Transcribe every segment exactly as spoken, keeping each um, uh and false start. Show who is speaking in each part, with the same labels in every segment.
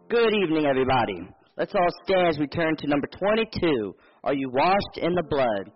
Speaker 1: Good evening, everybody. Let's all stand as we turn to number twenty-two. Are you washed in the blood?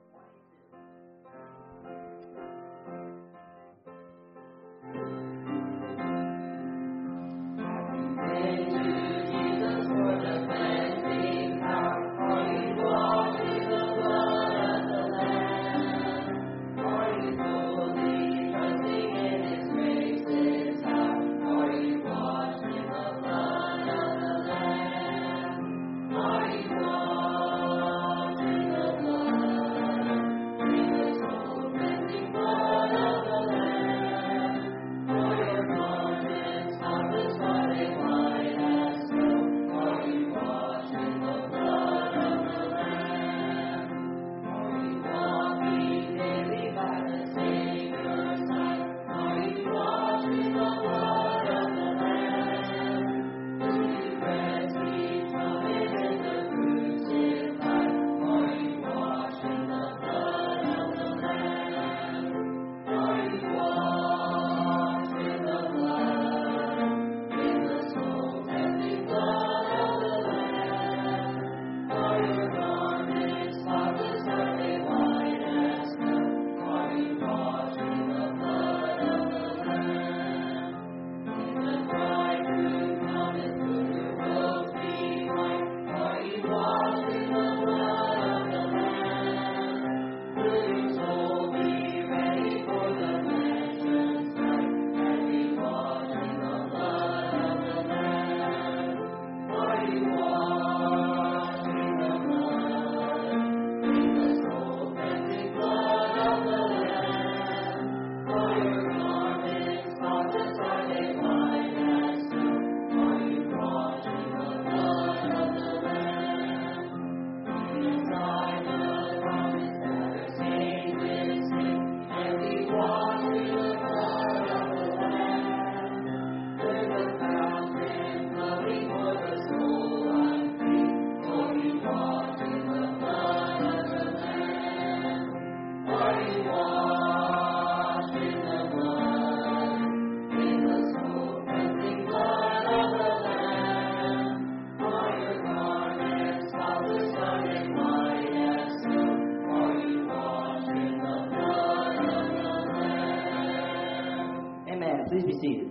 Speaker 1: Please be seated.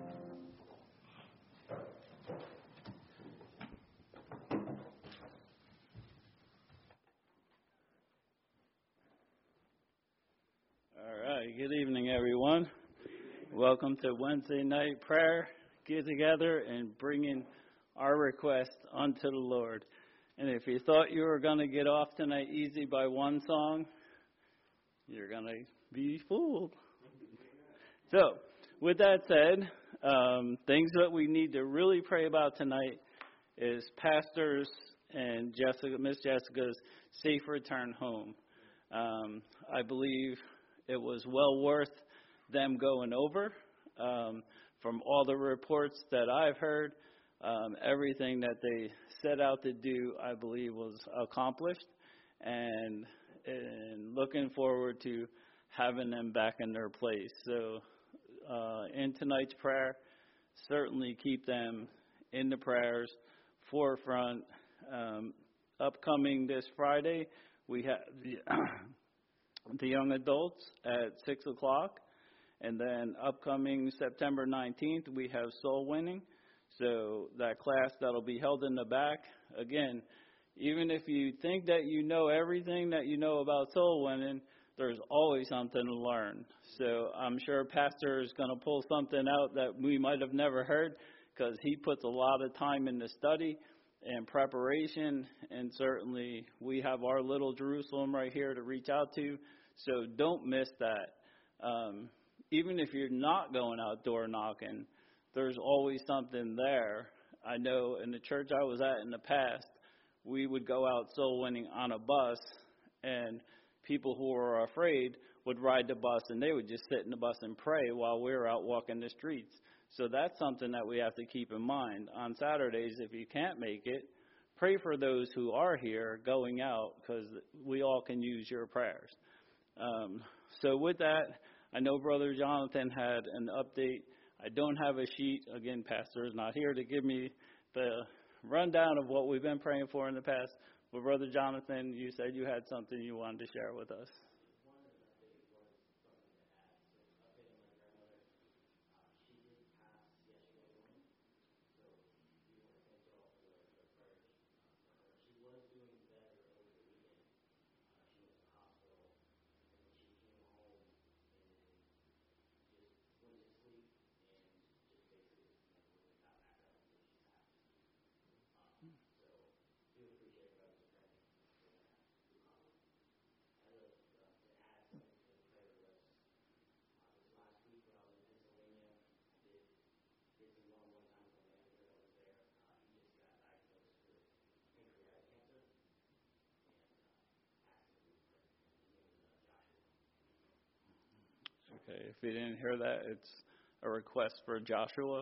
Speaker 2: All right, good evening, everyone. Welcome to Wednesday night prayer. Get together and bringing our request unto the Lord. And if you thought you were going to get off tonight easy by one song, you're going to be fooled. So, with that said, um, things that we need to really pray about tonight is Pastor's and Jessica, Miss Jessica's safe return home. Um, I believe it was well worth them going over. Um, from all the reports that I've heard, um, everything that they set out to do, I believe, was accomplished. And, and looking forward to having them back in their place. So, Uh, in tonight's prayer, certainly keep them in the prayers forefront. Um, upcoming this Friday, we have the, the young adults at six o'clock. And then upcoming September nineteenth, we have soul winning. So that class that'll be held in the back. Again, even if you think that you know everything that you know about soul winning, there's always something to learn. So I'm sure Pastor is going to pull something out that we might have never heard, because he puts a lot of time into study and preparation, and certainly we have our little Jerusalem right here to reach out to, so don't miss that. Um, even if you're not going out door knocking, there's always something there. I know in the church I was at in the past, we would go out soul winning on a bus, and people who were afraid would ride the bus, and they would just sit in the bus and pray while we were out walking the streets. So that's something that we have to keep in mind. On Saturdays, if you can't make it, pray for those who are here going out, because we all can use your prayers. Um, so with that, I know Brother Jonathan had an update I don't have a sheet. Again, Pastor is not here to give me the rundown of what we've been praying for in the past. But Brother Jonathan, you said you had something you wanted to share with us. Okay, if you didn't hear that, it's a request for Joshua,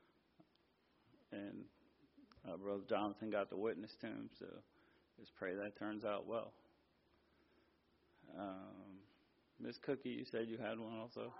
Speaker 2: and uh, Brother Jonathan got the witness to him, so just pray that turns out well. Um, Miss Cookie, you said you had one also?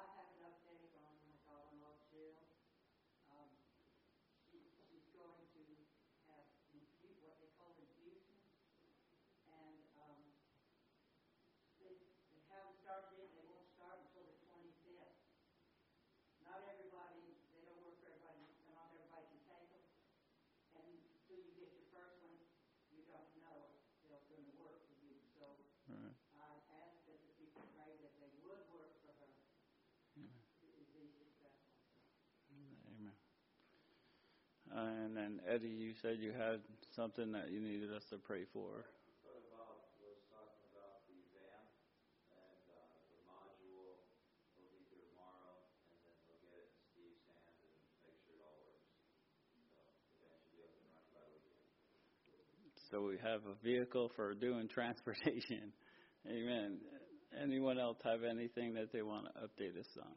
Speaker 2: And then, Eddie, you said you had something that you needed us to pray for.
Speaker 3: Brother Bob was talking about the van, and uh, the module will be here tomorrow, and then they'll get it in Steve's hand and make sure it all works. So the van should be up and running by the weekend.
Speaker 2: So we have a vehicle for doing transportation. Amen. Anyone else have anything that they want to update us on?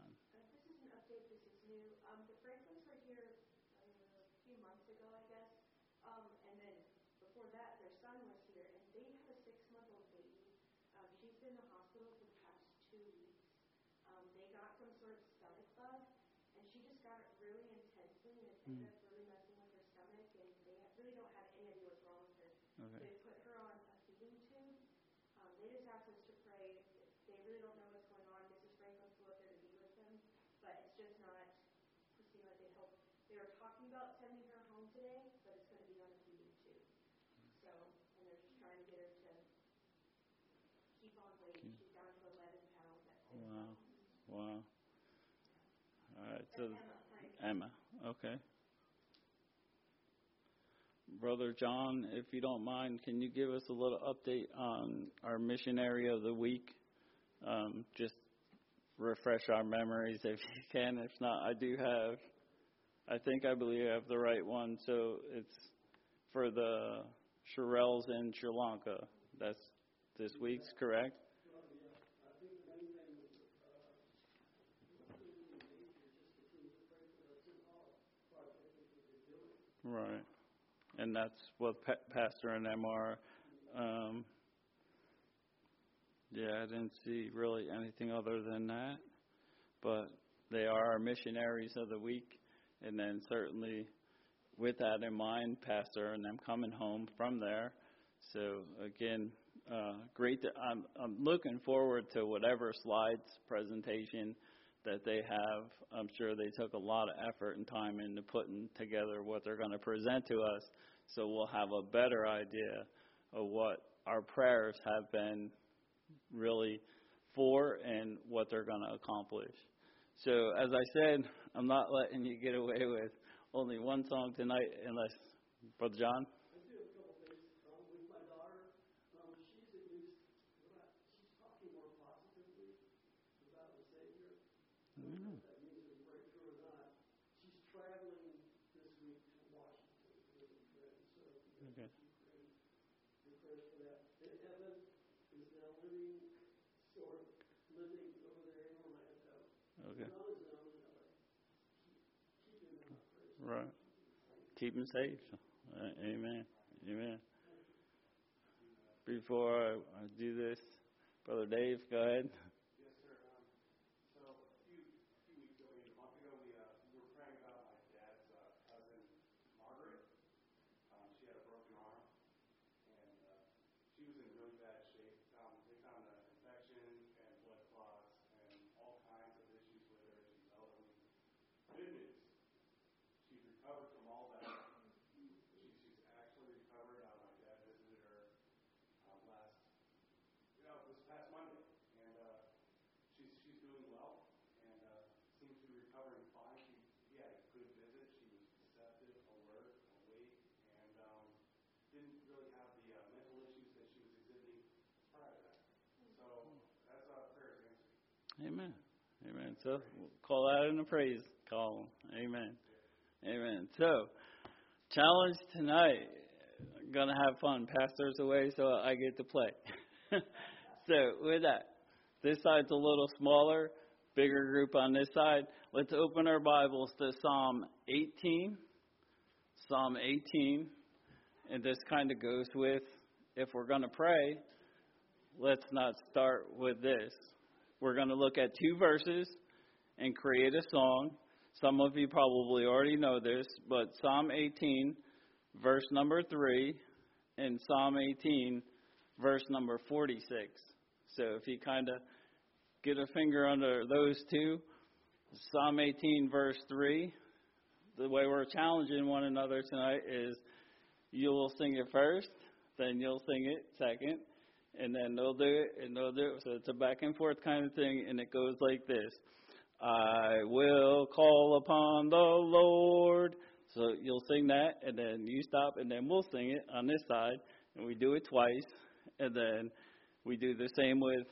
Speaker 2: Wow. Wow. All right. So, Emma. Okay. Brother John, if you don't mind, can you give us a little update on our missionary of the week? Um, just refresh our memories if you can. If not, I do have, I think I believe I have the right one. So it's for the Shirelles in Sri Lanka. That's this week's, correct? Right. And that's what pa- Pastor and them are. Um, yeah, I didn't see really anything other than that. But they are our missionaries of the week. And then certainly with that in mind, Pastor and them coming home from there. So, again, uh, great. To, I'm, I'm looking forward to whatever slides presentation that they have. I'm sure they took a lot of effort and time into putting together what they're going to present to us, so we'll have a better idea of what our prayers have been really for and what they're going to accomplish. So, as I said, I'm not letting you get away with only one song tonight unless, Brother John? Right. Keep him safe. Uh, amen. Amen. Before I, I do this, Brother Dave, go ahead.
Speaker 4: Yes, sir. Um, so a few, few weeks ago, maybe a month ago, we, uh, we were
Speaker 2: Amen. Amen. So we'll call out in the praise column. Amen. Amen. So, challenge tonight. I'm going to have fun. Pastor's away, so I get to play. So, with that, this side's a little smaller, bigger group on this side. Let's open our Bibles to Psalm eighteen. Psalm eighteen. And this kind of goes with, if we're going to pray, let's not start with this. We're going to look at two verses and create a song. Some of you probably already know this, but Psalm eighteen, verse number three, and Psalm eighteen, verse number forty-six. So if you kind of get a finger under those two, Psalm eighteen, verse three, the way we're challenging one another tonight is you'll sing it first, then you'll sing it second, and then they'll do it, and they'll do it. So it's a back and forth kind of thing, and it goes like this. I will call upon the Lord. So you'll sing that, and then you stop, and then we'll sing it on this side, and we do it twice, and then we do the same with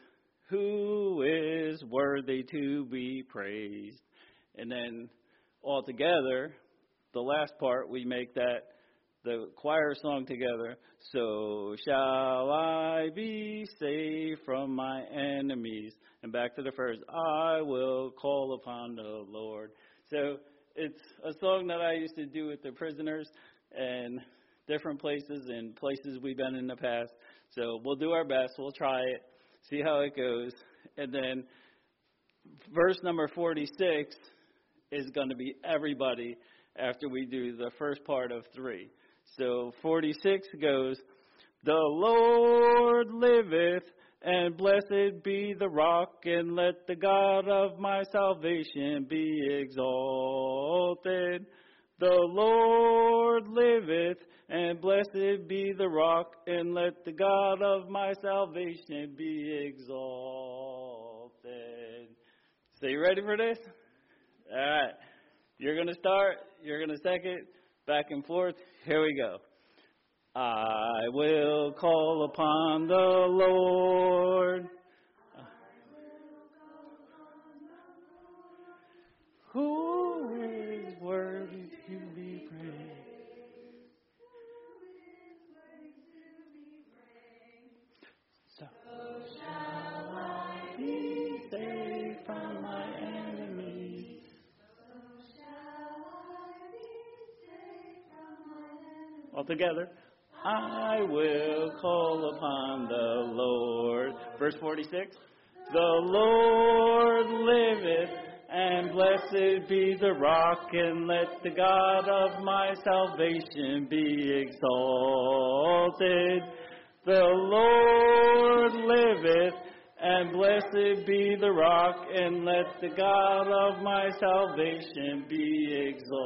Speaker 2: who is worthy to be praised. And then all together, the last part, we make that the choir song together. So shall I be saved from my enemies. And back to the first, I will call upon the Lord. So it's a song that I used to do with the prisoners and different places and places we've been in the past. So we'll do our best. We'll try it, see how it goes. And then verse number forty-six is going to be everybody after we do the first part of three. So forty-six goes, the Lord liveth, and blessed be the rock, and let the God of my salvation be exalted. The Lord liveth, and blessed be the rock, and let the God of my salvation be exalted. So you ready for this? All right. You're going to start. You're going to second. Back and forth. Here we go. I will call upon the Lord. Who is worthy to be praised? So shall I be saved from my enemies. All together. I will call upon the Lord. Verse forty-six. The Lord liveth, and blessed be the rock, and let the God of my salvation be exalted. The Lord liveth, and blessed be the rock, and let the God of my salvation be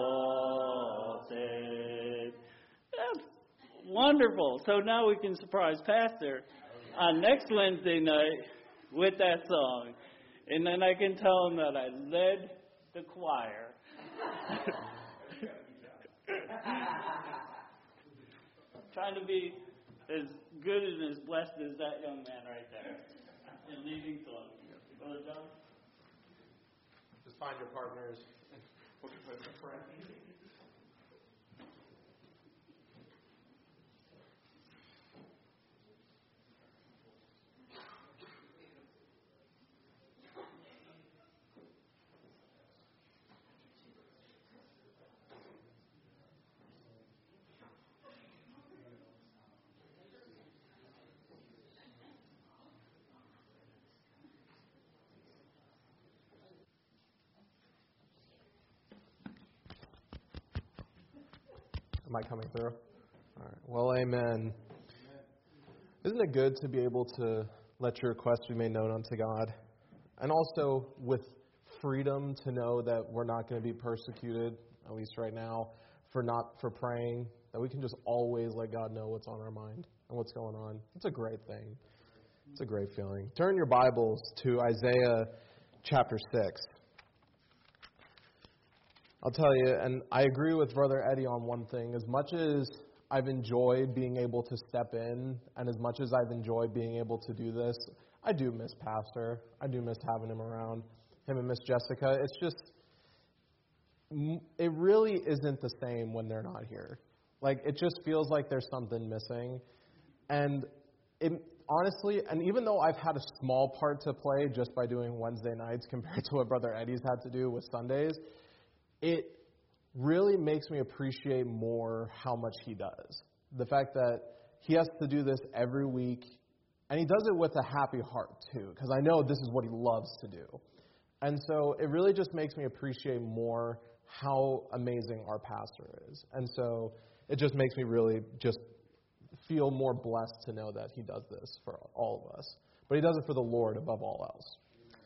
Speaker 2: exalted. That's wonderful. So now we can surprise Pastor on next Wednesday night with that song. And then I can tell him that I led the choir. Trying to be as good and as blessed as that young man right there in leading song. Brother John?
Speaker 4: Just find your partners. Am I coming through? All right. Well, amen. Isn't it good to be able to let your requests be made known unto God? And also with freedom to know that we're not going to be persecuted, at least right now, for not for praying, that we can just always let God know what's on our mind and what's going on. It's a great thing. It's a great feeling. Turn your Bibles to Isaiah chapter six. I'll tell you, and I agree with Brother Eddie on one thing. As much as I've enjoyed being able to step in, and as much as I've enjoyed being able to do this, I do miss Pastor. I do miss having him around, him and Miss Jessica. It's just, it really isn't the same when they're not here. Like, it just feels like there's something missing. And it, honestly, and even though I've had a small part to play just by doing Wednesday nights compared to what Brother Eddie's had to do with Sundays, it really makes me appreciate more how much he does. The fact that he has to do this every week, and he does it with a happy heart too, because I know this is what he loves to do. And so it really just makes me appreciate more how amazing our pastor is. And so it just makes me really just feel more blessed to know that he does this for all of us. But he does it for the Lord above all else.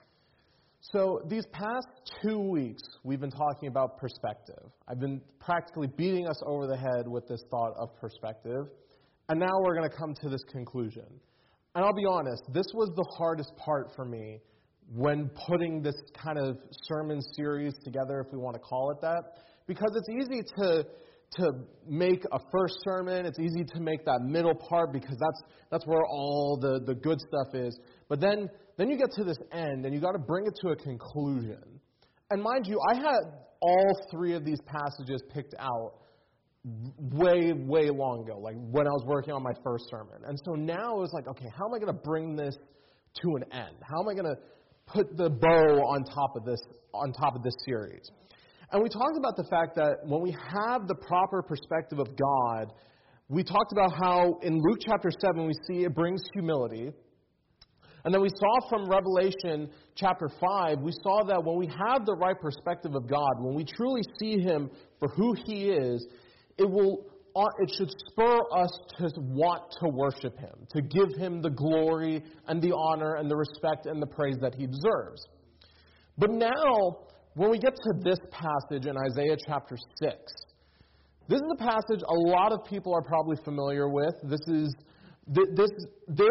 Speaker 4: So these past two weeks, we've been talking about perspective. I've been practically beating us over the head with this thought of perspective. And now we're going to come to this conclusion. And I'll be honest, this was the hardest part for me when putting this kind of sermon series together, if we want to call it that. Because it's easy to to make a first sermon. It's easy to make that middle part because that's that's where all the, the good stuff is. But then, then you get to this end and you got to bring it to a conclusion. And mind you, I had all three of these passages picked out way, way long ago, like when I was working on my first sermon. And so now it was like, okay, how am I going to bring this to an end? How am I going to put the bow on top of this on top of this series? And we talked about the fact that when we have the proper perspective of God, we talked about how in Luke chapter seven we see it brings humility. And then we saw from Revelation chapter five, we saw that when we have the right perspective of God, when we truly see Him for who He is, it will it should spur us to want to worship Him, to give Him the glory and the honor and the respect and the praise that He deserves. But now, when we get to this passage in Isaiah chapter six, this is a passage a lot of people are probably familiar with. This is this this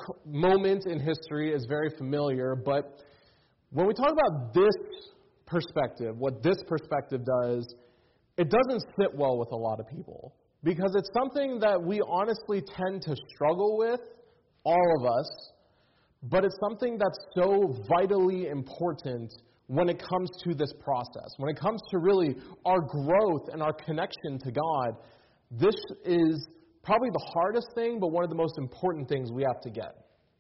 Speaker 4: moment in history is very familiar, but when we talk about this perspective, what this perspective does, it doesn't sit well with a lot of people because it's something that we honestly tend to struggle with, all of us, but it's something that's so vitally important when it comes to this process. When it comes to really our growth and our connection to God, this is probably the hardest thing, but one of the most important things we have to get.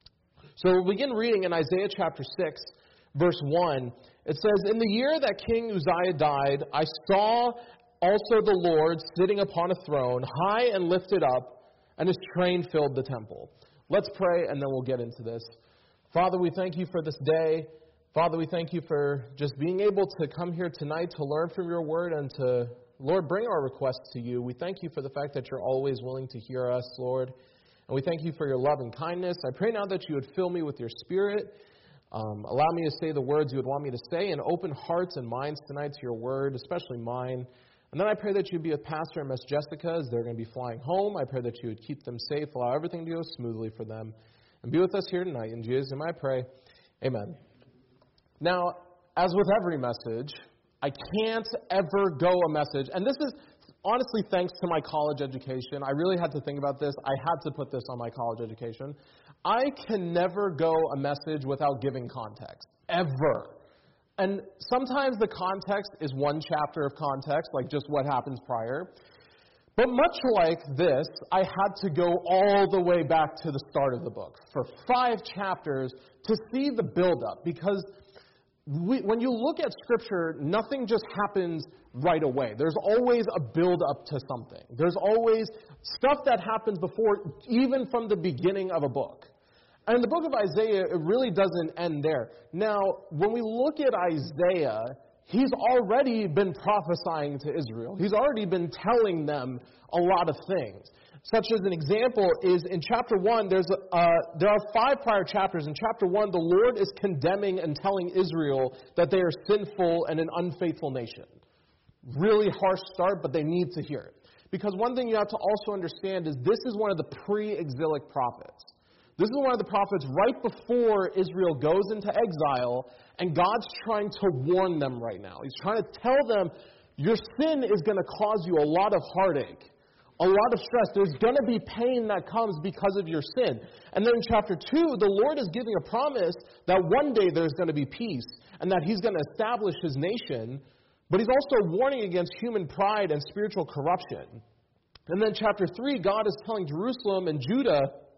Speaker 4: So we'll begin reading in Isaiah chapter six, verse one. It says, "In the year that King Uzziah died, I saw also the Lord sitting upon a throne, high and lifted up, and His train filled the temple." Let's pray, and then we'll get into this. Father, we thank You for this day. Father, we thank You for just being able to come here tonight to learn from Your word and to, Lord, bring our requests to You. We thank You for the fact that You're always willing to hear us, Lord. And we thank You for Your love and kindness. I pray now that You would fill me with Your Spirit. Um, allow me to say the words You would want me to say and open hearts and minds tonight to Your word, especially mine. And then I pray that You'd be with Pastor and Miss Jessica as they're going to be flying home. I pray that You would keep them safe, allow everything to go smoothly for them. And be with us here tonight. In Jesus' name I pray. Amen. Now, as with every message, I can't ever go a message, and this is honestly thanks to my college education. I really had to think about this. I had to put this on my college education. I can never go a message without giving context, ever. And sometimes the context is one chapter of context, like just what happens prior. But much like this, I had to go all the way back to the start of the book for five chapters to see the buildup, because We, when you look at Scripture, nothing just happens right away. There's always a build-up to something. There's always stuff that happens before, even from the beginning of a book. And in the book of Isaiah, it really doesn't end there. Now, when we look at Isaiah, he's already been prophesying to Israel. He's already been telling them a lot of things. Such as an example is in chapter one, there's a, uh, there are five prior chapters. In chapter one, the Lord is condemning and telling Israel that they are sinful and an unfaithful nation. Really harsh start, but they need to hear it. Because one thing you have to also understand is this is one of the pre-exilic prophets. This is one of the prophets right before Israel goes into exile, and God's trying to warn them right now. He's trying to tell them, your sin is going to cause you a lot of heartache. a lot of stress. There's going to be pain that comes because of your sin. And then in chapter two, the Lord is giving a promise that one day there's going to be peace and that he's going to establish his nation. But he's also warning against human pride and spiritual corruption. And then chapter three, God is telling Jerusalem and Judah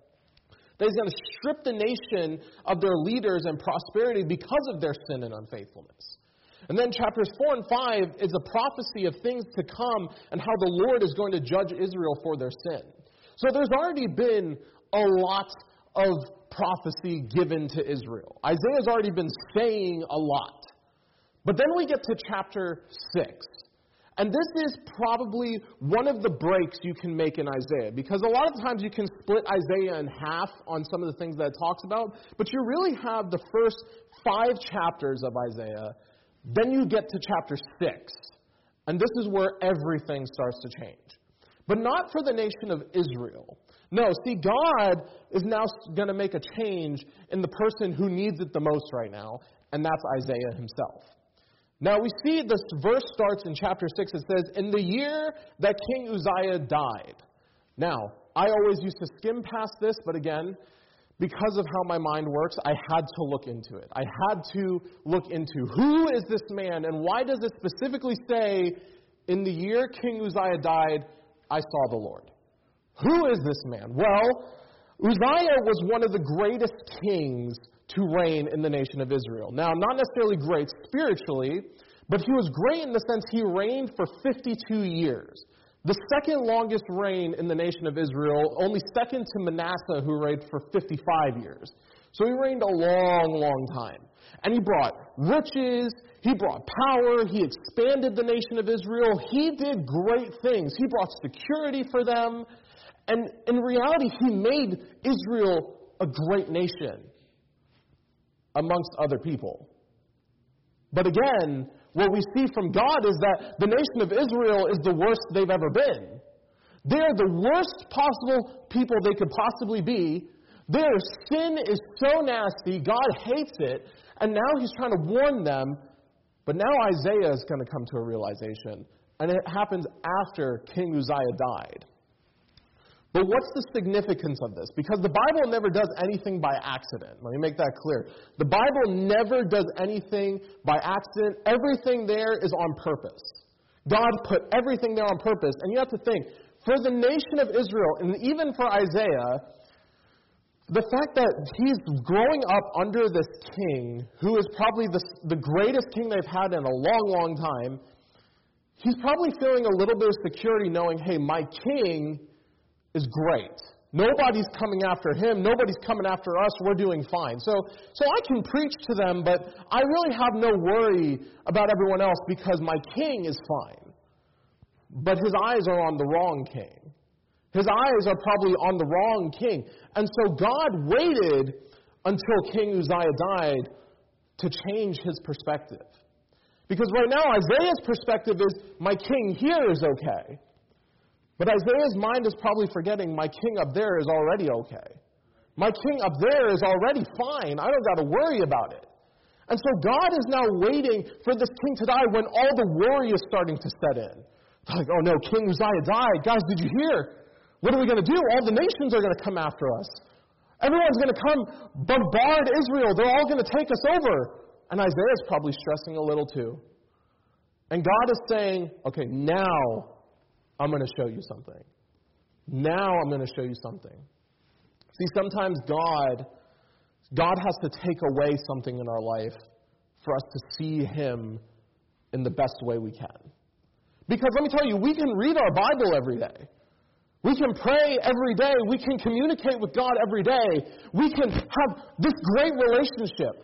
Speaker 4: that he's going to strip the nation of their leaders and prosperity because of their sin and unfaithfulness. And then chapters four and five is a prophecy of things to come and how the Lord is going to judge Israel for their sin. So there's already been a lot of prophecy given to Israel. Isaiah's already been saying a lot. But then we get to chapter six. And this is probably one of the breaks you can make in Isaiah, because a lot of times you can split Isaiah in half on some of the things that it talks about, but you really have the first five chapters of Isaiah, then you get to chapter six, and this is where everything starts to change. But not for the nation of Israel. No, see, God is now going to make a change in the person who needs it the most right now, and that's Isaiah himself. Now, we see this verse starts in chapter six. It says, in the year that King Uzziah died. Now, I always used to skim past this, but again, because of how my mind works, I had to look into it. I had to look into who is this man, and why does it specifically say, in the year King Uzziah died, I saw the Lord? Who is this man? Well, Uzziah was one of the greatest kings to reign in the nation of Israel. Now, not necessarily great spiritually, but he was great in the sense he reigned for fifty-two years. The second longest reign in the nation of Israel, only second to Manasseh, who reigned for fifty-five years. So he reigned a long, long time. And he brought riches, he brought power, he expanded the nation of Israel, he did great things. He brought security for them, and in reality, he made Israel a great nation amongst other people. But again, what we see from God is that the nation of Israel is the worst they've ever been. They're the worst possible people they could possibly be. Their sin is so nasty, God hates it, and now he's trying to warn them. But now Isaiah is going to come to a realization, and it happens after King Uzziah died. But what's the significance of this? Because the Bible never does anything by accident. Let me make that clear. The Bible never does anything by accident. Everything there is on purpose. God put everything there on purpose. And you have to think, for the nation of Israel, and even for Isaiah, the fact that he's growing up under this king, who is probably the, the greatest king they've had in a long, long time, he's probably feeling a little bit of security knowing, hey, my king is great. Nobody's coming after him. Nobody's coming after us. We're doing fine. So, so I can preach to them, but I really have no worry about everyone else because my king is fine. But his eyes are on the wrong king. His eyes are probably on the wrong king. And so God waited until King Uzziah died to change his perspective. Because right now, Isaiah's perspective is, my king here is okay. But Isaiah's mind is probably forgetting, my king up there is already okay. My king up there is already fine. I don't got to worry about it. And so God is now waiting for this king to die when all the worry is starting to set in. Like, oh no, King Uzziah died. Guys, did you hear? What are we going to do? All the nations are going to come after us. Everyone's going to come bombard Israel. They're all going to take us over. And Isaiah's probably stressing a little too. And God is saying, okay, now I'm going to show you something. Now I'm going to show you something. See, sometimes God, God has to take away something in our life for us to see Him in the best way we can. Because let me tell you, we can read our Bible every day. We can pray every day. We can communicate with God every day. We can have this great relationship.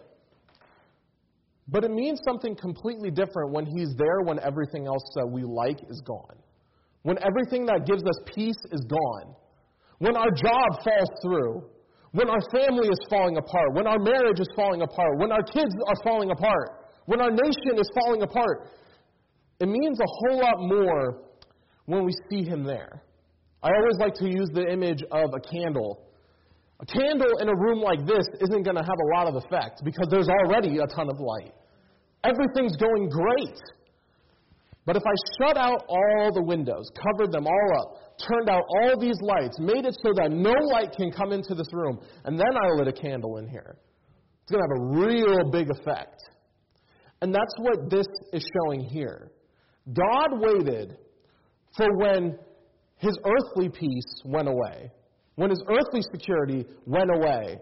Speaker 4: But it means something completely different when He's there when everything else that we like is gone. When everything that gives us peace is gone. When our job falls through. When our family is falling apart. When our marriage is falling apart. When our kids are falling apart. When our nation is falling apart. It means a whole lot more when we see Him there. I always like to use the image of a candle. A candle in a room like this isn't going to have a lot of effect because there's already a ton of light. Everything's going great. But if I shut out all the windows, covered them all up, turned out all these lights, made it so that no light can come into this room, and then I lit a candle in here, it's going to have a real big effect. And that's what this is showing here. God waited for when his earthly peace went away, when his earthly security went away,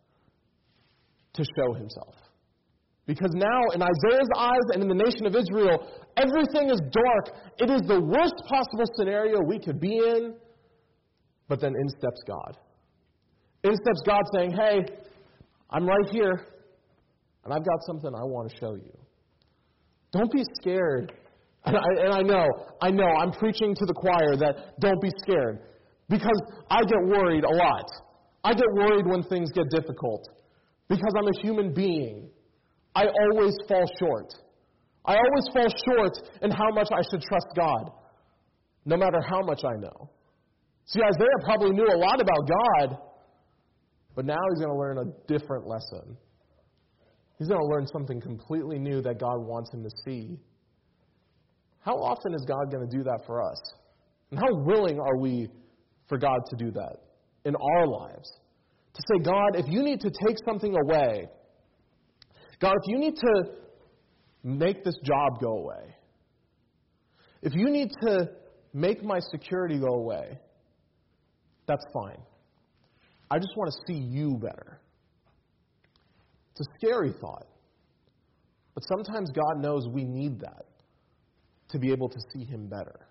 Speaker 4: to show himself. Because now, in Isaiah's eyes and in the nation of Israel, everything is dark. It is the worst possible scenario we could be in. But then in steps God. In steps God saying, hey, I'm right here, and I've got something I want to show you. Don't be scared. And I, and I know, I know, I'm preaching to the choir that don't be scared. Because I get worried a lot. I get worried when things get difficult. Because I'm a human being. I always fall short. I always fall short in how much I should trust God, no matter how much I know. See, Isaiah probably knew a lot about God, but now he's going to learn a different lesson. He's going to learn something completely new that God wants him to see. How often is God going to do that for us? And how willing are we for God to do that in our lives? To say, God, if you need to take something away, God, if you need to make this job go away, if you need to make my security go away, that's fine. I just want to see you better. It's a scary thought. But sometimes God knows we need that to be able to see him better.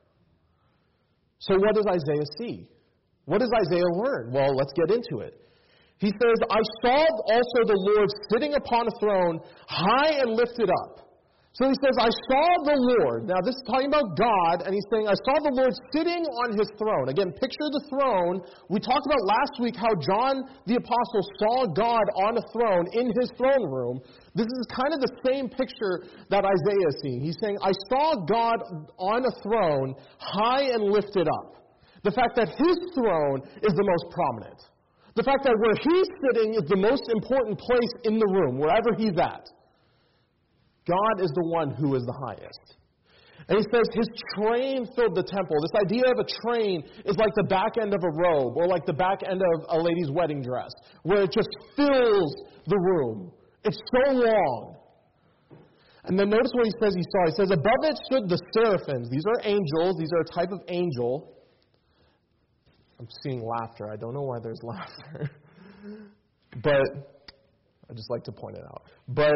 Speaker 4: So what does Isaiah see? What does Isaiah learn? Well, let's get into it. He says, I saw also the Lord sitting upon a throne, high and lifted up. So he says, I saw the Lord. Now this is talking about God, and he's saying, I saw the Lord sitting on his throne. Again, picture the throne. We talked about last week how John the Apostle saw God on a throne in his throne room. This is kind of the same picture that Isaiah is seeing. He's saying, I saw God on a throne, high and lifted up. The fact that his throne is the most prominent. The fact that where he's sitting is the most important place in the room, wherever he's at. God is the one who is the highest. And he says his train filled the temple. This idea of a train is like the back end of a robe or like the back end of a lady's wedding dress, where it just fills the room. It's so long. And then notice what he says he saw. He says, above it stood the seraphims. These are angels. These are a type of angel. I'm seeing laughter. I don't know why there's laughter. But I just like to point it out. But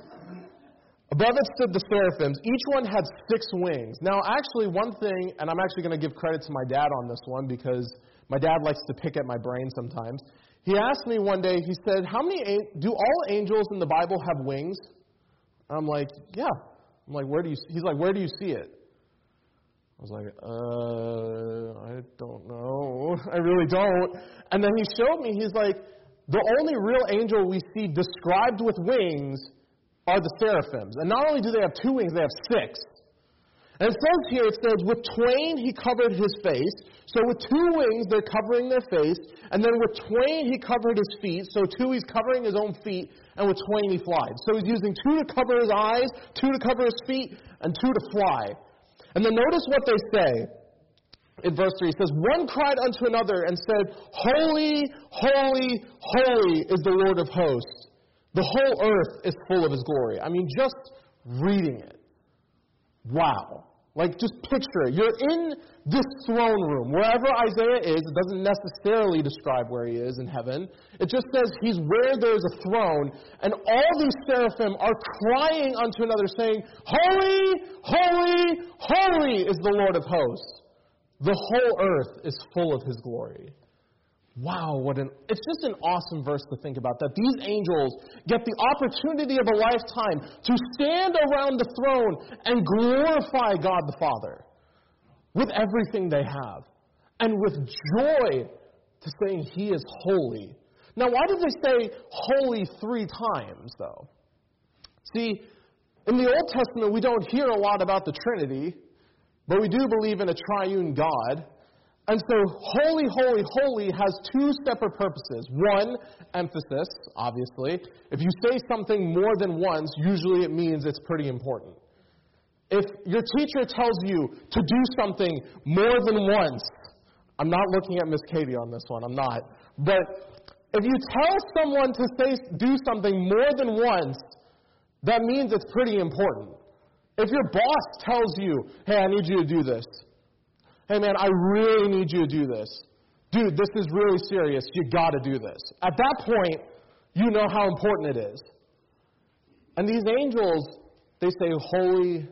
Speaker 4: above it stood the seraphims. Each one had six wings. Now, actually, one thing, and I'm actually going to give credit to my dad on this one because my dad likes to pick at my brain sometimes. He asked me one day, he said, "How many do all angels in the Bible have wings?" I'm like, "Yeah." I'm like, "Where do you?" He's like, "Where do you see it?" I was like, uh, I don't know. I really don't. And then he showed me, he's like, the only real angel we see described with wings are the seraphims. And not only do they have two wings, they have six. And it says here, it says, with twain he covered his face. So with two wings, they're covering their face. And then with twain he covered his feet. So two, he's covering his own feet. And with twain he flies. So he's using two to cover his eyes, two to cover his feet, and two to fly. And then notice what they say in verse three. It says, one cried unto another and said, Holy, holy, holy is the Lord of hosts. The whole earth is full of his glory. I mean, just reading it. Wow. Like, just picture it. You're in this throne room. Wherever Isaiah is, it doesn't necessarily describe where he is in heaven. It just says he's where there's a throne. And all these seraphim are crying unto another, saying, Holy, holy, holy is the Lord of hosts. The whole earth is full of his glory. Wow, what an, it's just an awesome verse to think about, that these angels get the opportunity of a lifetime to stand around the throne and glorify God the Father with everything they have, and with joy to saying he is holy. Now, why did they say holy three times, though? See, in the Old Testament, we don't hear a lot about the Trinity, but we do believe in a triune God. And so, holy, holy, holy has two separate purposes. One, emphasis, obviously. If you say something more than once, usually it means it's pretty important. if your teacher tells you to do something more than once, I'm not looking at Miss Katie on this one, I'm not. But if you tell someone to say do something more than once, that means it's pretty important. If your boss tells you, hey, I need you to do this. Hey, man, I really need you to do this. Dude, this is really serious. You got to do this. At that point, you know how important it is. And these angels, they say, holy,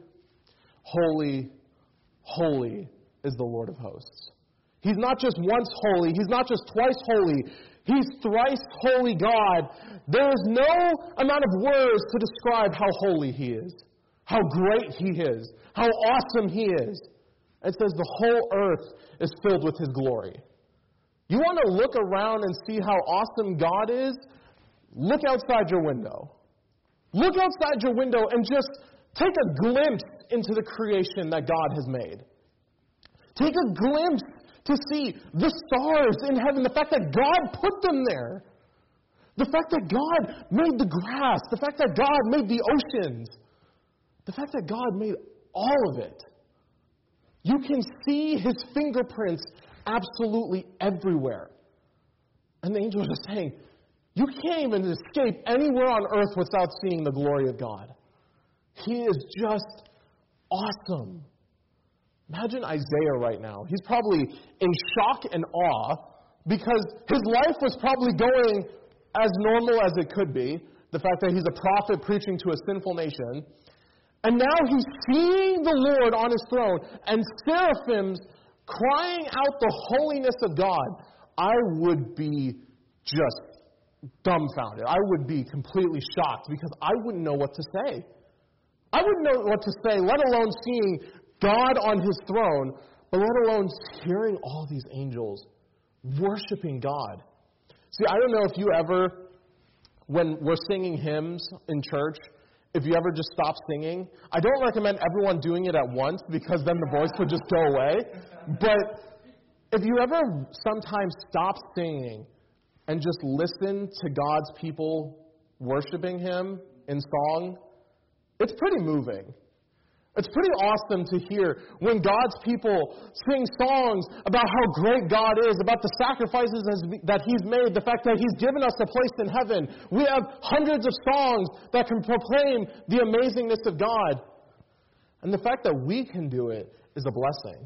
Speaker 4: holy, holy is the Lord of hosts. He's not just once holy. He's not just twice holy. He's thrice holy God. There is no amount of words to describe how holy He is, how great He is, how awesome He is. It says the whole earth is filled with His glory. You want to look around and see how awesome God is? Look outside your window. Look outside your window and just take a glimpse into the creation that God has made. Take a glimpse to see the stars in heaven, the fact that God put them there. The fact that God made the grass, the fact that God made the oceans, the fact that God made all of it. You can see His fingerprints absolutely everywhere. And the angels are saying, you can't even escape anywhere on earth without seeing the glory of God. He is just awesome. Imagine Isaiah right now. He's probably in shock and awe because his life was probably going as normal as it could be. The fact that he's a prophet preaching to a sinful nation. And now he's seeing the Lord on His throne and seraphims crying out the holiness of God. I would be just dumbfounded. I would be completely shocked because I wouldn't know what to say. I wouldn't know what to say, let alone seeing God on His throne, but let alone hearing all these angels worshiping God. See, I don't know if you ever, when we're singing hymns in church, if you ever just stop singing. I don't recommend everyone doing it at once because then the voice would just go away. But if you ever sometimes stop singing and just listen to God's people worshiping Him in song, it's pretty moving. It's pretty awesome to hear when God's people sing songs about how great God is, about the sacrifices that He's made, the fact that He's given us a place in heaven. We have hundreds of songs that can proclaim the amazingness of God. And the fact that we can do it is a blessing.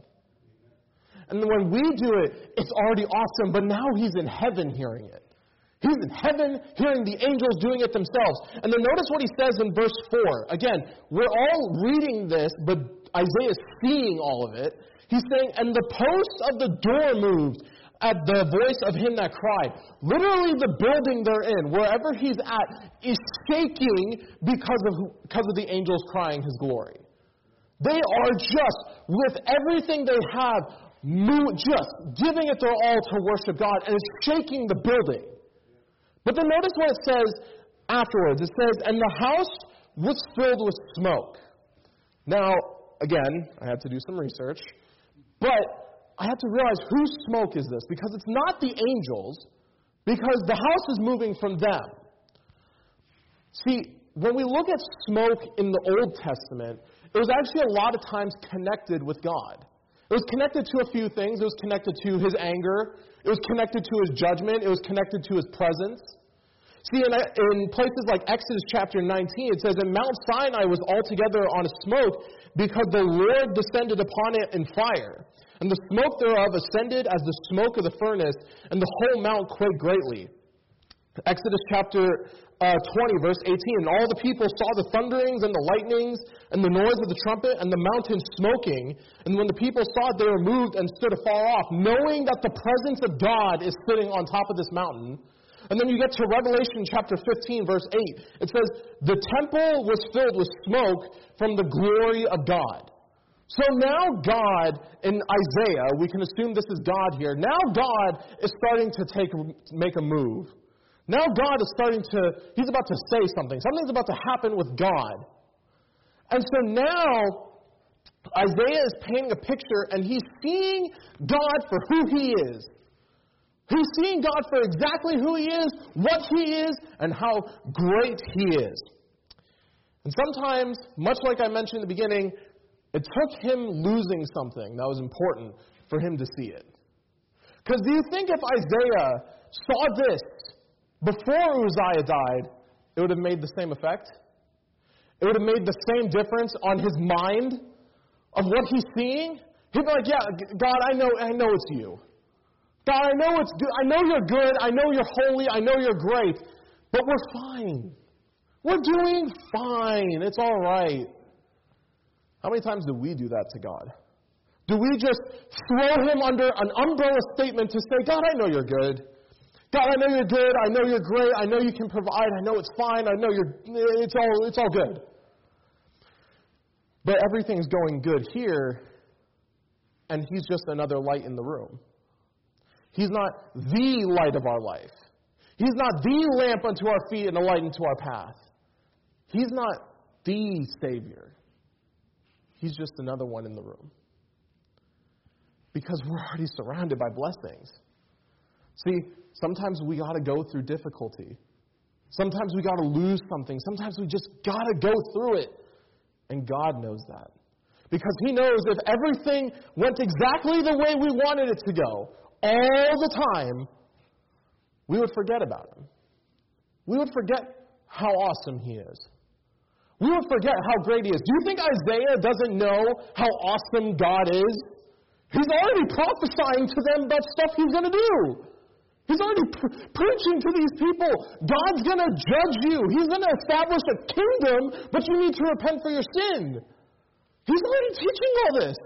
Speaker 4: And when we do it, it's already awesome, but now He's in heaven hearing it. He's in heaven hearing the angels doing it themselves. And then notice what he says in verse four. Again, we're all reading this, but Isaiah is seeing all of it. He's saying, and the posts of the door moved at the voice of Him that cried. Literally the building they're in, wherever He's at, is shaking because of, because of the angels crying His glory. They are just, with everything they have, just giving it their all to worship God, and it's shaking the building. But then notice what it says afterwards. It says, and the house was filled with smoke. Now, again, I had to do some research, but I had to realize whose smoke is this? Because it's not the angels, because the house is moving from them. See, when we look at smoke in the Old Testament, it was actually a lot of times connected with God. It was connected to a few things. It was connected to His anger. It was connected to His judgment. It was connected to His presence. See, in, in places like Exodus chapter nineteen, it says, and Mount Sinai was altogether on a smoke because the Lord descended upon it in fire. And the smoke thereof ascended as the smoke of the furnace, and the whole mount quaked greatly. Exodus chapter uh, twenty, verse eighteen, and all the people saw the thunderings and the lightnings and the noise of the trumpet and the mountain smoking. And when the people saw it, they were moved and stood afar off, knowing that the presence of God is sitting on top of this mountain. And then you get to Revelation chapter fifteen, verse eight. It says, the temple was filled with smoke from the glory of God. So now God, in Isaiah, we can assume this is God here, now God is starting to take make a move. Now God is starting to, He's about to say something. Something's about to happen with God. And so now Isaiah is painting a picture and he's seeing God for who He is. He's seeing God for exactly who He is, what He is, and how great He is. And sometimes, much like I mentioned in the beginning, It took him losing something that was important for him to see it. Because do you think if Isaiah saw this before Uzziah died, it would have made the same effect? It would have made the same difference on his mind of what he's seeing? He'd be like, yeah, God, I know, I know it's you. God, I know it's good. I know you're good. I know you're holy. I know you're great. But we're fine. We're doing fine. It's all right. How many times do we do that to God? Do we just throw him under an umbrella statement to say, God, I know you're good. God, I know you're good. I know you're great. I know you can provide. I know it's fine. I know you're, it's all, it's all good. But everything's going good here, and he's just another light in the room. He's not the light of our life. He's not the lamp unto our feet and a light into our path. He's not the Savior. He's just another one in the room. Because we're already surrounded by blessings. See, sometimes we got to go through difficulty. Sometimes we got to lose something. Sometimes we just got to go through it. And God knows that. Because He knows if everything went exactly the way we wanted it to go, all the time, we would forget about Him. We would forget how awesome He is. We would forget how great He is. Do you think Isaiah doesn't know how awesome God is? He's already prophesying to them about stuff He's going to do. He's already pr- preaching to these people. God's going to judge you. He's going to establish a kingdom, but you need to repent for your sin. He's already teaching all this.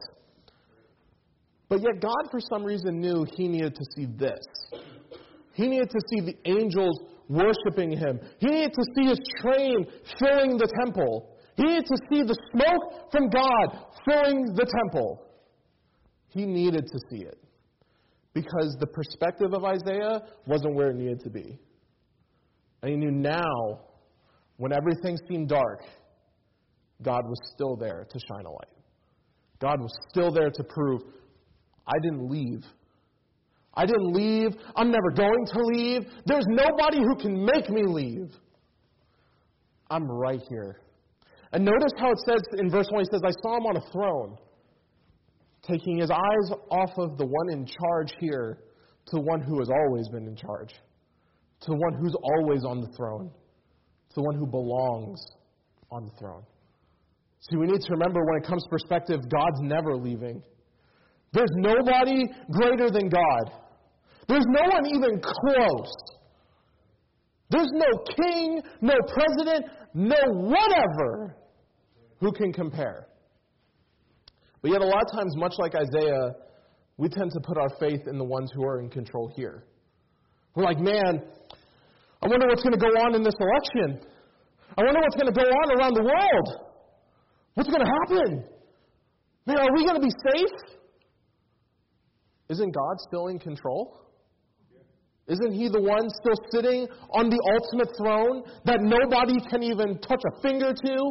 Speaker 4: But yet God, for some reason, knew He needed to see this. He needed to see the angels worshiping Him. He needed to see His train filling the temple. He needed to see the smoke from God filling the temple. He needed to see it. Because the perspective of Isaiah wasn't where it needed to be. And he knew now, when everything seemed dark, God was still there to shine a light. God was still there to prove, I didn't leave. I didn't leave. I'm never going to leave. There's nobody who can make me leave. I'm right here. And notice how it says in verse one, he says, I saw Him on a throne, taking His eyes off of the one in charge here to the one who has always been in charge, to the one who's always on the throne, to the one who belongs on the throne. See, we need to remember when it comes to perspective, God's never leaving. There's nobody greater than God. There's no one even close. There's no king, no president, no whatever who can compare. But yet a lot of times, much like Isaiah, we tend to put our faith in the ones who are in control here. We're like, man, I wonder what's going to go on in this election. I wonder what's going to go on around the world. What's going to happen? Man, are we going to be safe? Isn't God still in control? Isn't He the one still sitting on the ultimate throne that nobody can even touch a finger to?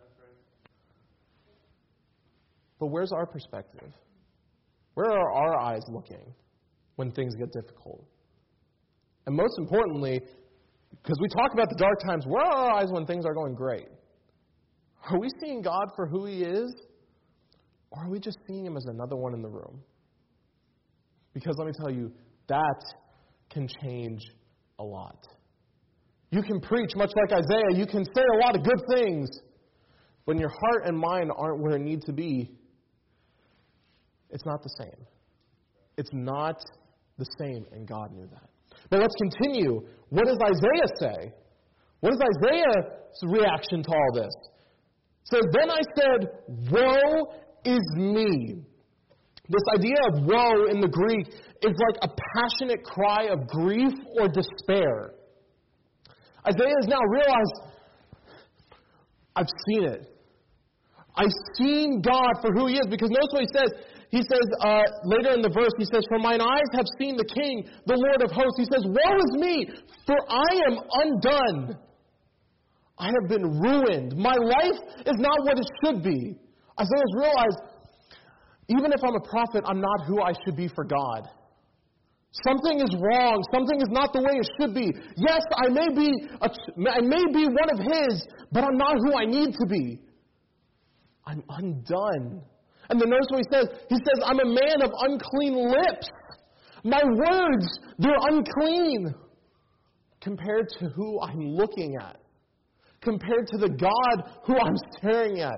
Speaker 4: But where's our perspective? Where are our eyes looking when things get difficult? And most importantly, because we talk about the dark times, where are our eyes when things are going great? Are we seeing God for who He is? Or are we just seeing Him as another one in the room? Because let me tell you, that can change a lot. You can preach much like Isaiah. You can say a lot of good things. When your heart and mind aren't where they need to be, it's not the same. It's not the same, and God knew that. But let's continue. What does Isaiah say? What is Isaiah's reaction to all this? It says, then I said, woe is me. This idea of woe in the Greek is like a passionate cry of grief or despair. Isaiah has now realized, I've seen it. I've seen God for who He is. Because notice what he says. He says, uh, later in the verse, he says, for mine eyes have seen the King, the Lord of hosts. He says, woe is me, for I am undone. I have been ruined. My life is not what it should be. Isaiah's realized, even if I'm a prophet, I'm not who I should be for God. Something is wrong. Something is not the way it should be. Yes, I may be a, I may be one of His, but I'm not who I need to be. I'm undone. And then notice what he says. He says, I'm a man of unclean lips. My words, they're unclean compared to who I'm looking at, compared to the God who I'm staring at.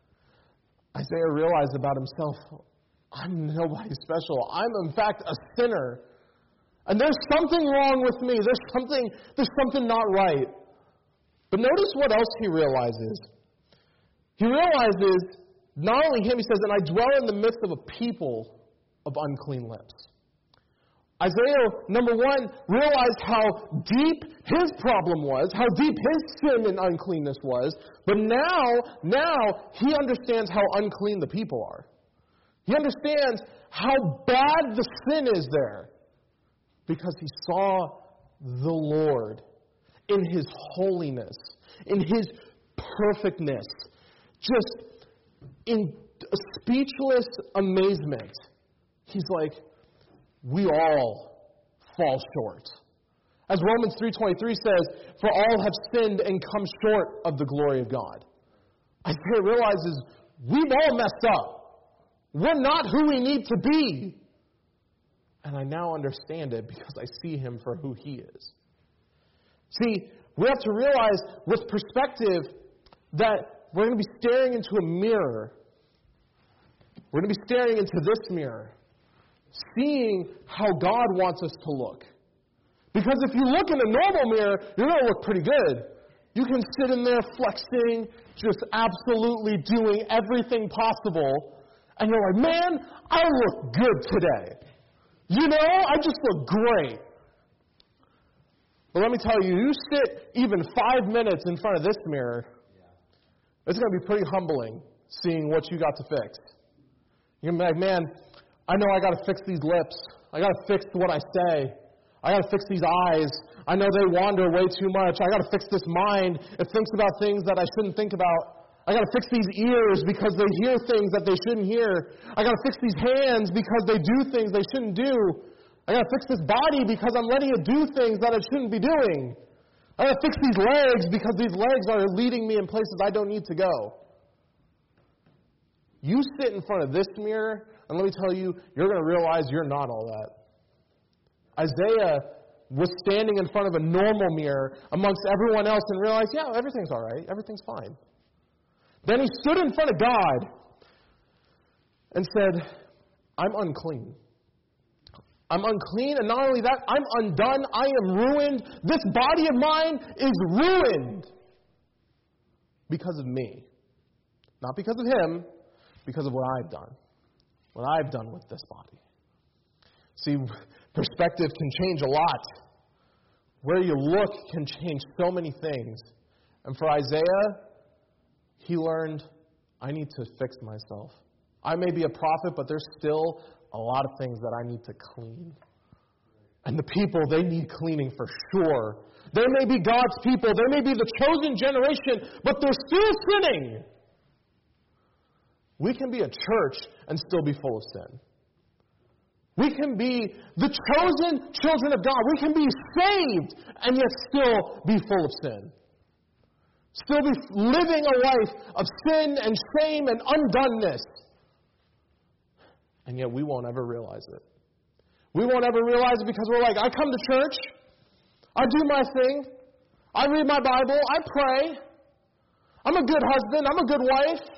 Speaker 4: Isaiah realized about himself, I'm nobody special. I'm, in fact, a sinner. And there's something wrong with me. There's something, there's something not right. But notice what else he realizes. He realizes, not only him, he says, and I dwell in the midst of a people of unclean lips. Isaiah, number one, realized how deep his problem was, how deep his sin and uncleanness was. But now, now he understands how unclean the people are. He understands how bad the sin is there. Because he saw the Lord in His holiness, in His perfectness, just in speechless amazement. He's like, we all fall short. As Romans three twenty-three says, for all have sinned and come short of the glory of God. Isaiah realizes we've all messed up. We're not who we need to be. And I now understand it because I see Him for who He is. See, we have to realize with perspective that we're going to be staring into a mirror. We're going to be staring into this mirror, seeing how God wants us to look. Because if you look in a normal mirror, you're going to look pretty good. You can sit in there flexing, just absolutely doing everything possible, and you're like, man, I look good today. You know, I just look great. But let me tell you, you sit even five minutes in front of this mirror, it's going to be pretty humbling seeing what you got to fix. You're going to be like, man, I know I got to fix these lips. I got to fix what I say. I got to fix these eyes. I know they wander way too much. I got to fix this mind. It thinks about things that I shouldn't think about. I got to fix these ears because they hear things that they shouldn't hear. I got to fix these hands because they do things they shouldn't do. I got to fix this body because I'm letting it do things that it shouldn't be doing. I got to fix these legs because these legs are leading me in places I don't need to go. You sit in front of this mirror, and let me tell you, you're going to realize you're not all that. Isaiah was standing in front of a normal mirror amongst everyone else and realized, yeah, everything's all right. Everything's fine. Then he stood in front of God and said, I'm unclean. I'm unclean, and not only that, I'm undone. I am ruined. This body of mine is ruined because of me. Not because of him, because of what I've done. What I've done with this body. See, perspective can change a lot. Where you look can change so many things. And for Isaiah, he learned, I need to fix myself. I may be a prophet, but there's still a lot of things that I need to clean. And the people, they need cleaning for sure. They may be God's people. They may be the chosen generation, but they're still sinning. We can be a church and still be full of sin. We can be the chosen children of God. We can be saved and yet still be full of sin. Still be living a life of sin and shame and undoneness. And yet we won't ever realize it. We won't ever realize it because we're like, I come to church, I do my thing, I read my Bible, I pray, I'm a good husband, I'm a good wife.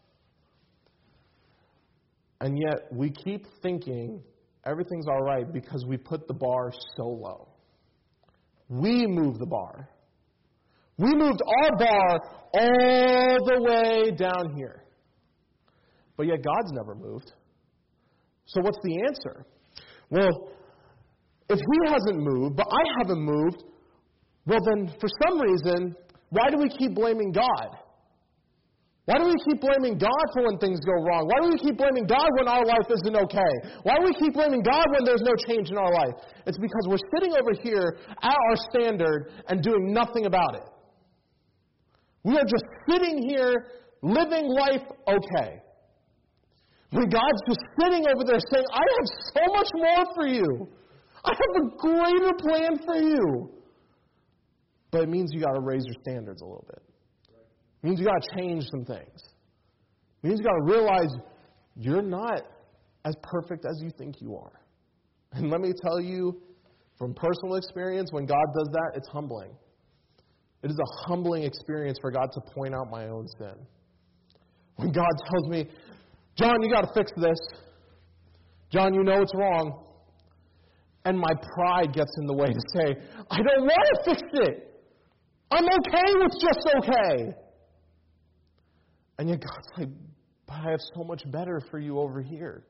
Speaker 4: And yet we keep thinking everything's all right because we put the bar so low. We move the bar. We moved our bar all the way down here. But yet God's never moved. So what's the answer? Well, if He hasn't moved, but I haven't moved, well then, for some reason, why do we keep blaming God? Why do we keep blaming God for when things go wrong? Why do we keep blaming God when our life isn't okay? Why do we keep blaming God when there's no change in our life? It's because we're sitting over here at our standard and doing nothing about it. We are just sitting here living life okay. When God's just sitting over there saying, I have so much more for you. I have a greater plan for you. But it means you got to raise your standards a little bit. It means you got to change some things. It means you got to realize you're not as perfect as you think you are. And let me tell you, from personal experience, when God does that, it's humbling. It is a humbling experience for God to point out my own sin. When God tells me, John, you got to fix this. John, you know it's wrong. And my pride gets in the way to say, I don't want to fix it. I'm okay with just okay. And yet God's like, but I have so much better for you over here.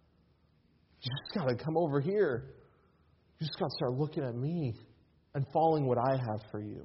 Speaker 4: You just got to come over here. You just got to start looking at me and following what I have for you.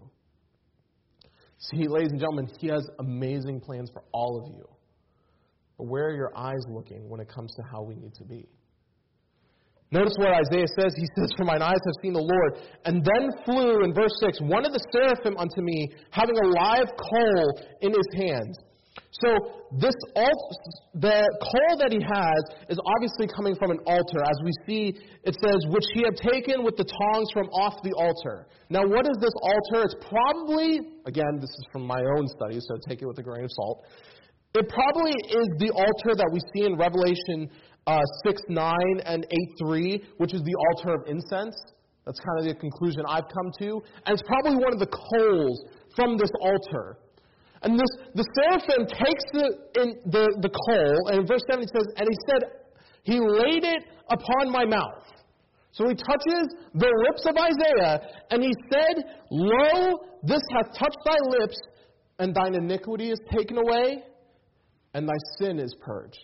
Speaker 4: See, ladies and gentlemen, He has amazing plans for all of you. But where are your eyes looking when it comes to how we need to be? Notice what Isaiah says. He says, for mine eyes have seen the Lord. And then flew, in verse six, one of the seraphim unto me, having a live coal in his hands. So this alt- the coal that he has is obviously coming from an altar. As we see, it says, which he had taken with the tongs from off the altar. Now, what is this altar? It's probably, again, this is from my own study, so take it with a grain of salt. It probably is the altar that we see in Revelation uh, six nine and eight three, which is the altar of incense. That's kind of the conclusion I've come to. And it's probably one of the coals from this altar. And this, the seraphim takes the, in the, the coal, and in verse seven it says, and he said, he laid it upon my mouth. So he touches the lips of Isaiah, and he said, lo, this hath touched thy lips, and thine iniquity is taken away, and thy sin is purged.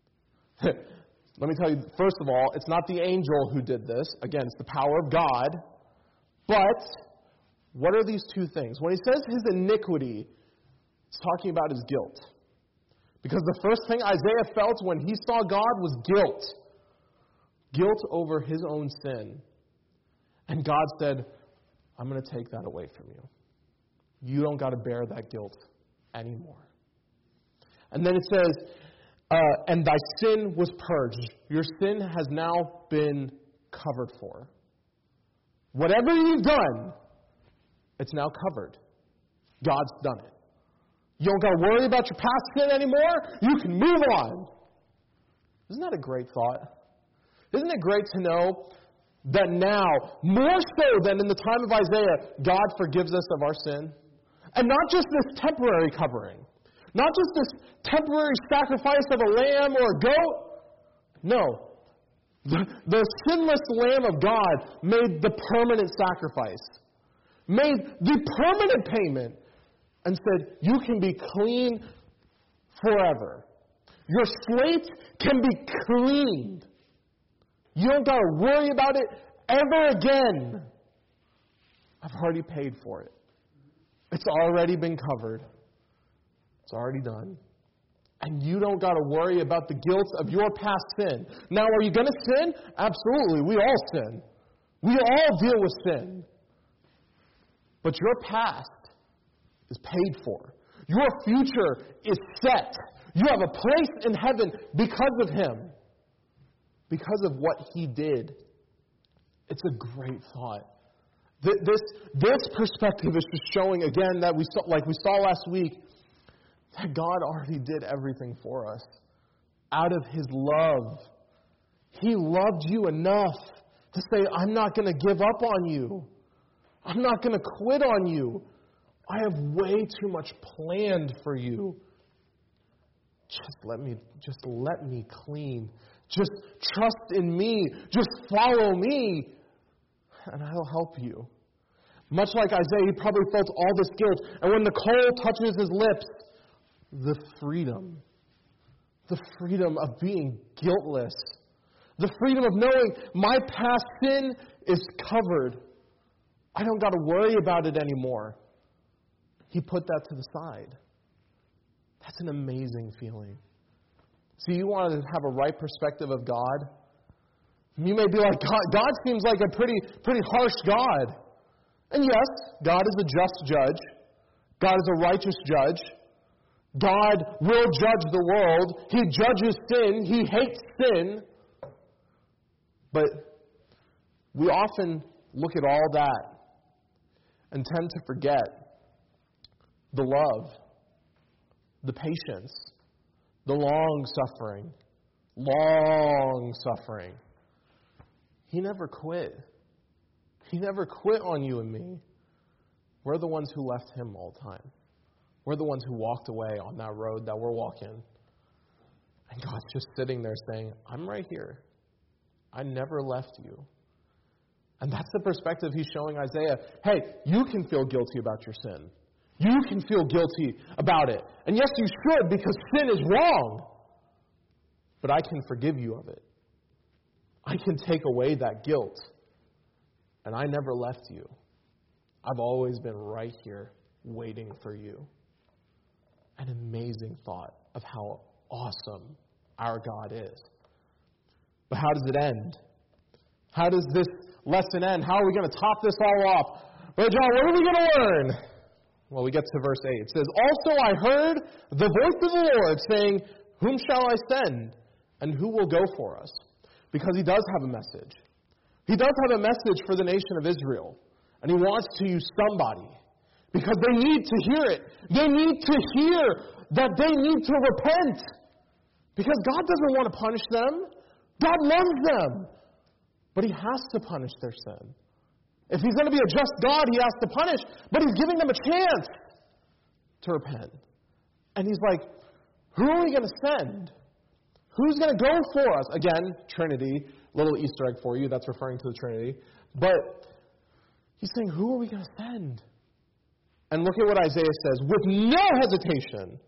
Speaker 4: Let me tell you, first of all, it's not the angel who did this. Again, it's the power of God. But what are these two things? When he says his iniquity, it's talking about his guilt. Because the first thing Isaiah felt when he saw God was guilt. Guilt over his own sin. And God said, I'm going to take that away from you. You don't got to bear that guilt anymore. And then it says, uh, and thy sin was purged. Your sin has now been covered for. Whatever you've done, it's now covered. God's done it. You don't got to worry about your past sin anymore. You can move on. Isn't that a great thought? Isn't it great to know that now, more so than in the time of Isaiah, God forgives us of our sin? And not just this temporary covering. Not just this temporary sacrifice of a lamb or a goat. No. The, the sinless Lamb of God made the permanent sacrifice. Made the permanent payment. And said, you can be clean forever. Your slate can be cleaned. You don't got to worry about it ever again. I've already paid for it. It's already been covered. It's already done. And you don't got to worry about the guilt of your past sin. Now, are you going to sin? Absolutely. We all sin. We all deal with sin. But your past is paid for. Your future is set. You have a place in heaven because of Him. Because of what He did. It's a great thought. This, this perspective is just showing again that we saw, like we saw last week, that God already did everything for us. Out of His love. He loved you enough to say, I'm not going to give up on you. I'm not going to quit on you. I have way too much planned for you. Just let me, just let me clean. Just trust in me. Just follow me. And I'll help you. Much like Isaiah, he probably felt all this guilt. And when the coal touches his lips, the freedom. The freedom of being guiltless. The freedom of knowing my past sin is covered. I don't got to worry about it anymore. He put that to the side. That's an amazing feeling. See, you want to have a right perspective of God? You may be like, God, God seems like a pretty, pretty harsh God. And yes, God is a just judge. God is a righteous judge. God will judge the world. He judges sin. He hates sin. But we often look at all that and tend to forget the love, the patience, the long suffering, long suffering. He never quit. He never quit on you and me. We're the ones who left him all the time. We're the ones who walked away on that road that we're walking. And God's just sitting there saying, I'm right here. I never left you. And that's the perspective he's showing Isaiah. Hey, you can feel guilty about your sin. You can feel guilty about it. And yes, you should, because sin is wrong. But I can forgive you of it. I can take away that guilt. And I never left you. I've always been right here waiting for you. An amazing thought of how awesome our God is. But how does it end? How does this lesson end? How are we going to top this all off? Well, John, what are we going to learn? Well, we get to verse eight. It says, Also I heard the voice of the Lord saying, Whom shall I send? And who will go for us? Because he does have a message. He does have a message for the nation of Israel. And he wants to use somebody. Because they need to hear it. They need to hear that they need to repent. Because God doesn't want to punish them. God loves them. But he has to punish their sin. If he's going to be a just God, he has to punish. But he's giving them a chance to repent. And he's like, who are we going to send? Who's going to go for us? Again, Trinity. Little Easter egg for you. That's referring to the Trinity. But he's saying, who are we going to send? And look at what Isaiah says. With no hesitation.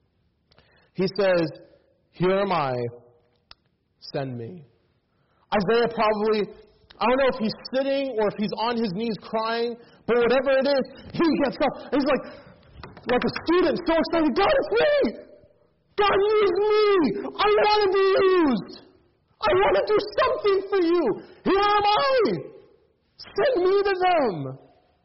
Speaker 4: He says, Here am I. Send me. Isaiah probably, I don't know if he's sitting or if he's on his knees crying, but whatever it is, he gets up and he's like, like a student, so excited, God, it's me! God, use me! I want to be used! I want to do something for you! Here am I! Send me to them!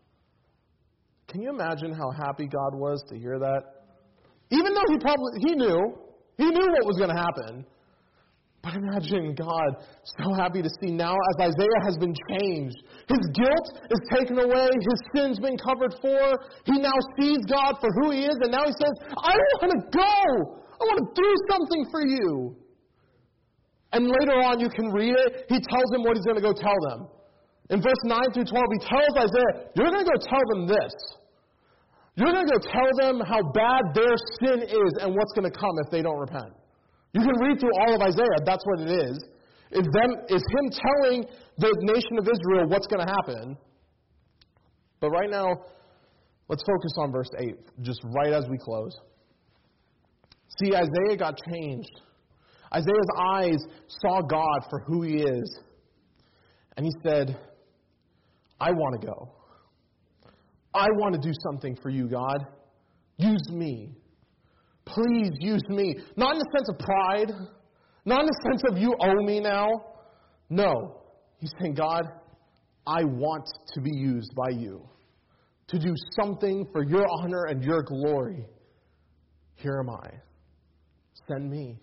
Speaker 4: Can you imagine how happy God was to hear that? Even though he probably, he knew, he knew what was going to happen. But imagine God so happy to see now as Isaiah has been changed. His guilt is taken away. His sin's been covered for. He now sees God for who he is. And now he says, I want to go. I want to do something for you. And later on you can read it. He tells them what he's going to go tell them. In verse nine through twelve, he tells Isaiah, you're going to go tell them this. You're going to go tell them how bad their sin is and what's going to come if they don't repent. You can read through all of Isaiah. That's what it is. Is them is him telling the nation of Israel what's going to happen. But right now, let's focus on verse eight, just right as we close. See, Isaiah got changed. Isaiah's eyes saw God for who he is. And he said, I want to go. I want to do something for you, God. Use me. Please use me. Not in the sense of pride. Not in the sense of you owe me now. No. He's saying, God, I want to be used by you. To do something for your honor and your glory. Here am I. Send me.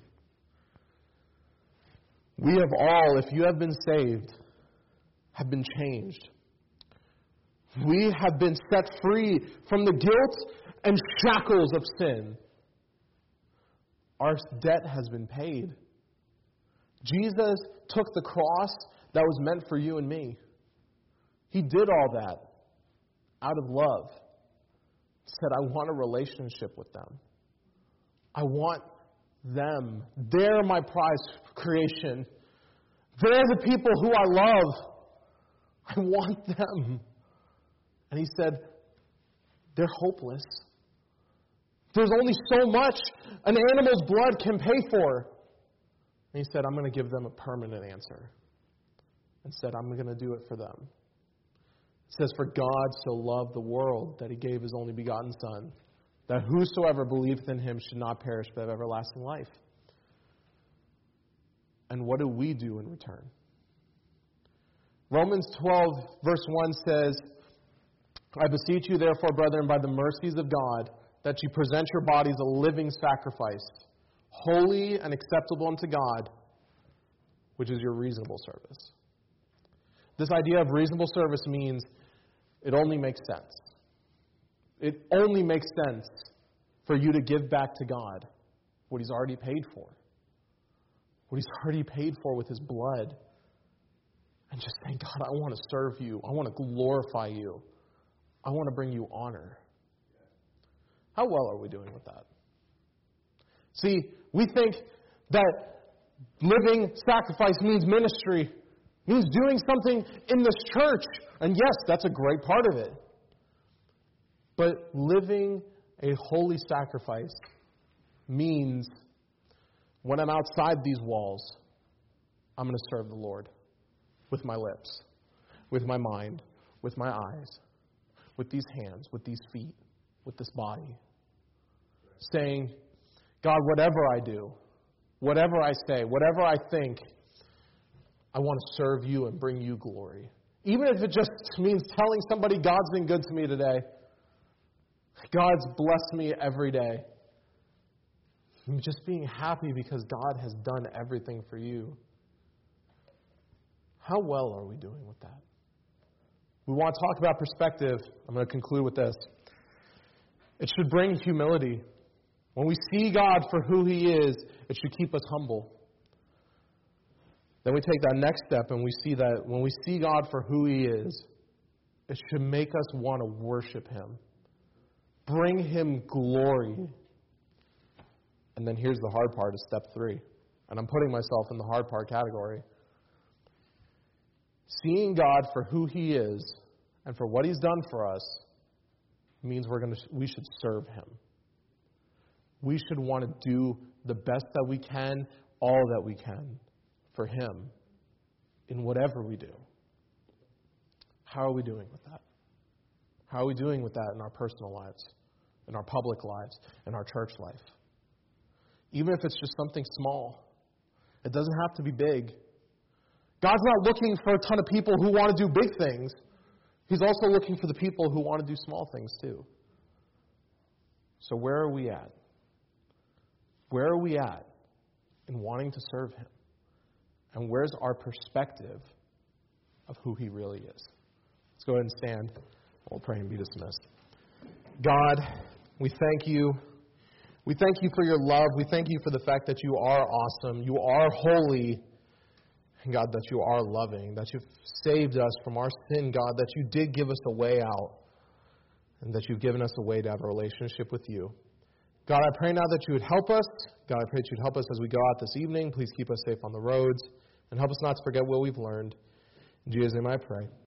Speaker 4: We have all, if you have been saved, have been changed. We have been set free from the guilt and shackles of sin. Our debt has been paid. Jesus took the cross that was meant for you and me. He did all that out of love. He said, I want a relationship with them. I want them. They're my prize creation. They're the people who I love. I want them. And he said, they're hopeless. There's only so much an animal's blood can pay for. And he said, I'm going to give them a permanent answer. And said, I'm going to do it for them. It says, for God so loved the world that he gave his only begotten Son, that whosoever believeth in him should not perish but have everlasting life. And what do we do in return? Romans twelve, verse one says, I beseech you, therefore, brethren, by the mercies of God, that you present your bodies a living sacrifice, holy and acceptable unto God, which is your reasonable service. This idea of reasonable service means it only makes sense. It only makes sense for you to give back to God what He's already paid for. What He's already paid for with His blood. And just saying, God, I want to serve You. I want to glorify You. I want to bring You honor. How well are we doing with that? See, we think that living sacrifice means ministry, means doing something in this church. And yes, that's a great part of it. But living a holy sacrifice means when I'm outside these walls, I'm going to serve the Lord with my lips, with my mind, with my eyes, with these hands, with these feet, with this body. Saying, God, whatever I do, whatever I say, whatever I think, I want to serve You and bring You glory. Even if it just means telling somebody God's been good to me today. God's blessed me every day. Just being happy because God has done everything for you. How well are we doing with that? We want to talk about perspective. I'm going to conclude with this. It should bring humility. When we see God for who He is, it should keep us humble. Then we take that next step and we see that when we see God for who He is, it should make us want to worship Him. Bring Him glory. And then here's the hard part of step three. And I'm putting myself in the hard part category. Seeing God for who He is and for what He's done for us means we're going to we should serve Him. We should want to do the best that we can, all that we can for Him in whatever we do. How are we doing with that? How are we doing with that in our personal lives, in our public lives, in our church life? Even if it's just something small. It doesn't have to be big. God's not looking for a ton of people who want to do big things. He's also looking for the people who want to do small things too. So where are we at? Where are we at in wanting to serve Him? And where's our perspective of who He really is? Let's go ahead and stand. We'll pray and be dismissed. God, we thank You. We thank You for Your love. We thank You for the fact that You are awesome. You are holy. And God, that You are loving. That You've saved us from our sin, God. That You did give us a way out. And that You've given us a way to have a relationship with You. God, I pray now that You would help us. God, I pray that You'd help us as we go out this evening. Please keep us safe on the roads. And help us not to forget what we've learned. In Jesus' name I pray.